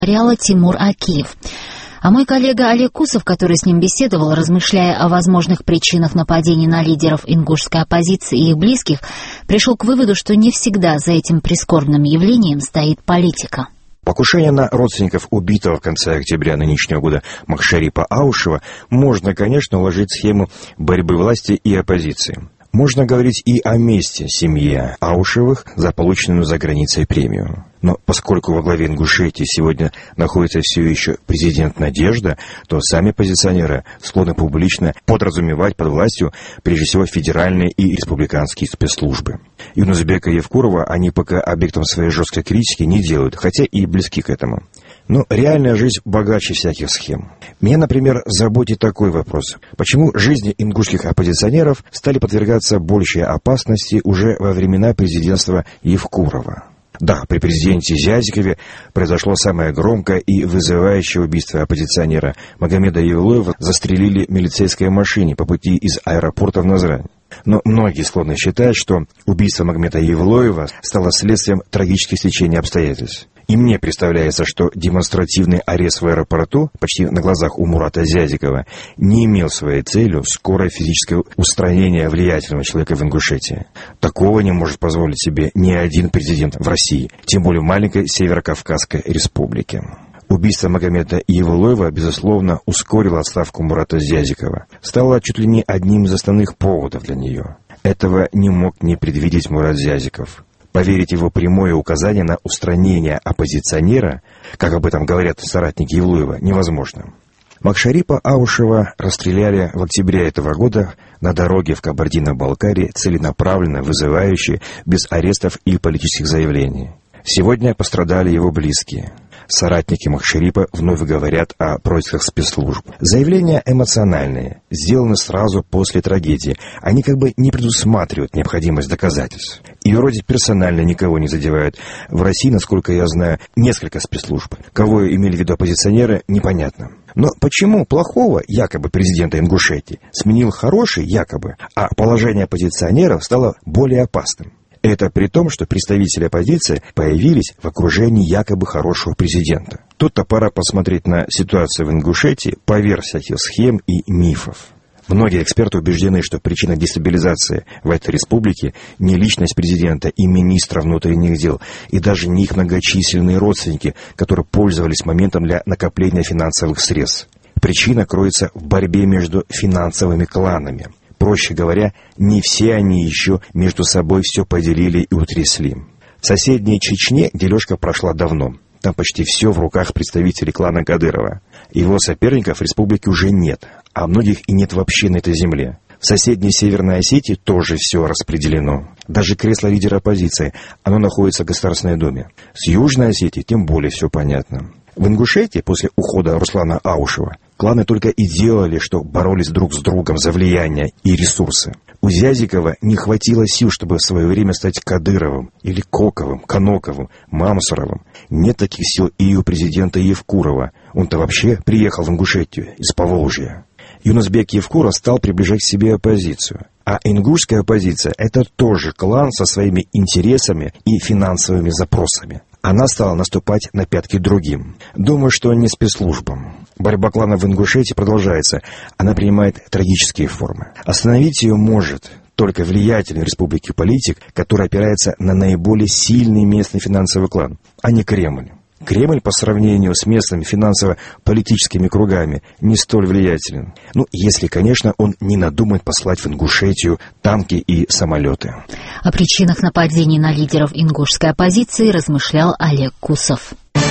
Реала Тимур Акиев. А мой коллега Олег Кусов, который с ним беседовал, размышляя о возможных причинах нападений на лидеров ингушской оппозиции и их близких, пришел к выводу, что не всегда за этим прискорбным явлением стоит политика. Покушение на родственников убитого в конце октября нынешнего года Махшарипа Аушева можно, конечно, уложить в схему борьбы власти и оппозиции. Можно говорить и о месте семьи Аушевых за полученную за границей премию. Но поскольку во главе Ингушетии сегодня находится все еще президент Надежда, то сами оппозиционеры склонны публично подразумевать под властью прежде всего федеральные и республиканские спецслужбы. Юнусбека и Евкурова они пока объектом своей жесткой критики не делают, хотя и близки к этому. Но реальная жизнь богаче всяких схем. Меня, например, заботит такой вопрос. Почему жизни ингушских оппозиционеров стали подвергаться большей опасности уже во времена президентства Евкурова? Да, при президенте Зязикове произошло самое громкое и вызывающее убийство оппозиционера. Магомеда Евлоева застрелили в милицейской машине по пути из аэропорта в Назрань. Но многие склонны считать, что убийство Магомеда Евлоева стало следствием трагических стечения обстоятельств. И мне представляется, что демонстративный арест в аэропорту, почти на глазах у Мурата Зязикова, не имел своей целью скорое физическое устранение влиятельного человека в Ингушетии. Такого не может позволить себе ни один президент в России, тем более в маленькой Северокавказской республике. Убийство Магомеда Евлоева, безусловно, ускорило отставку Мурата Зязикова. Стало чуть ли не одним из основных поводов для нее. Этого не мог не предвидеть Мурат Зязиков. Поверить его прямое указание на устранение оппозиционера, как об этом говорят соратники Евлоева, невозможно. Махшарипа Аушева расстреляли в октябре этого года на дороге в Кабардино-Балкарии, целенаправленно, вызывающе, без арестов и политических заявлений. Сегодня пострадали его близкие. Соратники Махшарипа вновь говорят о происках спецслужб. Заявления эмоциональные, сделаны сразу после трагедии. Они как бы не предусматривают необходимость доказательств. И вроде персонально никого не задевают. В России, насколько я знаю, несколько спецслужб. Кого имели в виду оппозиционеры, непонятно. Но почему плохого, якобы, президента Ингушетии сменил хороший, якобы, а положение оппозиционеров стало более опасным? Это при том, что представители оппозиции появились в окружении якобы хорошего президента. Тут-то пора посмотреть на ситуацию в Ингушетии поверх всяких схем и мифов. Многие эксперты убеждены, что причина дестабилизации в этой республике не личность президента и министра внутренних дел, и даже не их многочисленные родственники, которые пользовались моментом для накопления финансовых средств. Причина кроется в борьбе между финансовыми кланами. Проще говоря, не все они еще между собой все поделили и утрясли. В соседней Чечне дележка прошла давно. Там почти все в руках представителей клана Кадырова. Его соперников в республике уже нет, а многих и нет вообще на этой земле. В соседней Северной Осетии тоже все распределено. Даже кресло лидера оппозиции, оно находится в Государственной Думе. С Южной Осетией тем более все понятно. В Ингушетии после ухода Руслана Аушева кланы только и делали, что боролись друг с другом за влияние и ресурсы. У Зязикова не хватило сил, чтобы в свое время стать Кадыровым, или Коковым, Каноковым, Мамсуровым. Нет таких сил и у президента Евкурова. Он-то вообще приехал в Ингушетию из Поволжья. Юнусбек Евкуров стал приближать к себе оппозицию. А ингушская оппозиция – это тоже клан со своими интересами и финансовыми запросами. Она стала наступать на пятки другим. Думаю, что не спецслужбам. Борьба кланов в Ингушетии продолжается. Она принимает трагические формы. Остановить ее может только влиятельный в республике политик, который опирается на наиболее сильный местный финансовый клан, а не Кремль. Кремль по сравнению с местными финансово-политическими кругами не столь влиятелен. Если, конечно, он не надумает послать в Ингушетию танки и самолеты. О причинах нападений на лидеров ингушской оппозиции размышлял Олег Кусов.